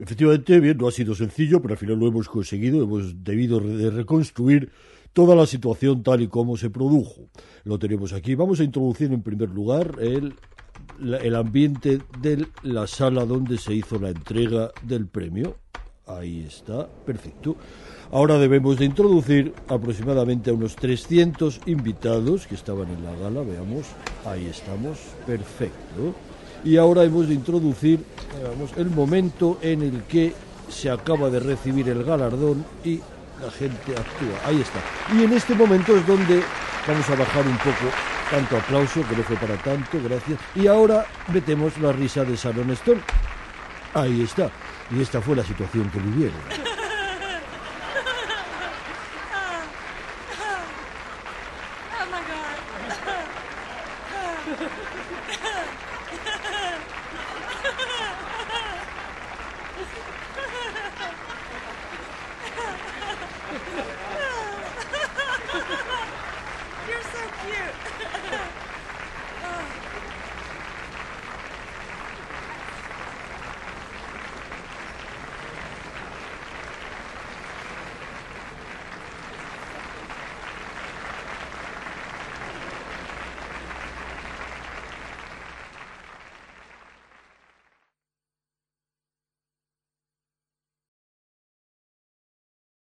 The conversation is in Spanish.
Efectivamente, bien, no ha sido sencillo, pero al final lo hemos conseguido. Hemos debido de reconstruir toda la situación tal y como se produjo. Lo tenemos aquí. Vamos a introducir en primer lugar el ambiente de la sala donde se hizo la entrega del premio. Ahí está, perfecto. Ahora debemos de introducir aproximadamente a unos 300 invitados que estaban en la gala, veamos, ahí estamos, perfecto. Y ahora hemos de introducir, veamos, el momento en el que se acaba de recibir el galardón y la gente actúa, ahí está. Y en este momento es donde vamos a bajar un poco tanto aplauso, que no fue para tanto, gracias. Y ahora metemos la risa de Sharon Stone, ahí está. Y esta fue la situación que vivieron. Oh my God. You're so cute.